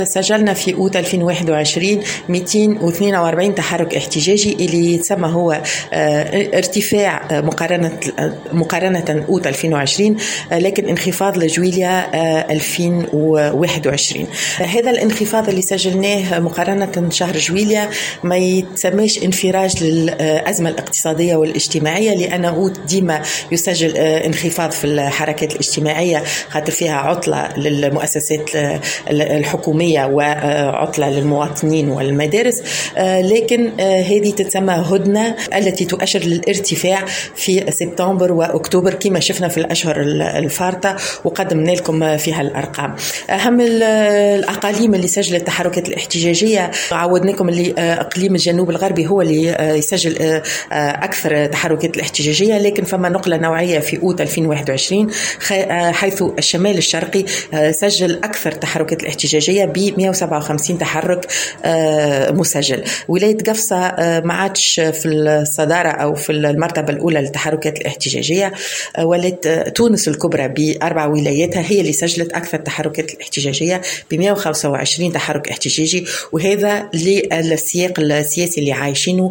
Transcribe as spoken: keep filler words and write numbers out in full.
سجلنا في أوت ألفين وواحد وعشرين مئتين واثنين وأربعين تحرك احتجاجي اللي يتسمى هو ارتفاع مقارنة مقارنة أوت ألفين وعشرين، لكن انخفاض لجويليا ألفين وواحد وعشرين. هذا الانخفاض اللي سجلناه مقارنة شهر جويليا ما يتسمىش انفراج للأزمة الاقتصادية والاجتماعية، لأن أوت ديما يسجل انخفاض في الحركات الاجتماعية خاطر فيها عطلة للمؤسسات الحكومية وعطلة للمواطنين والمدارس، لكن هذه تتسمى هدنة التي تؤشر للارتفاع في سبتمبر وأكتوبر كما شفنا في الأشهر الفارطة وقدمنا لكم فيها الأرقام. أهم الأقاليم اللي سجلت التحركات الاحتجاجية عودناكم اللي أقليم الجنوب الغربي هو اللي يسجل أكثر تحركات الاحتجاجية، لكن فما نقلة نوعية في أوت ألفين وواحد وعشرين حيث الشمال الشرقي سجل أكثر تحركات الاحتجاجية ب مئة وسبعة وخمسين تحرك مسجل. ولاية قفصة ما عادش في الصدارة أو في المرتبة الأولى للتحركات الاحتجاجية، ولات تونس الكبرى بأربع ولاياتها هي اللي سجلت أكثر تحركات الاحتجاجية ب مئة وخمسة وعشرين تحرك احتجاجي، وهذا للسياق السياسي اللي عايشينه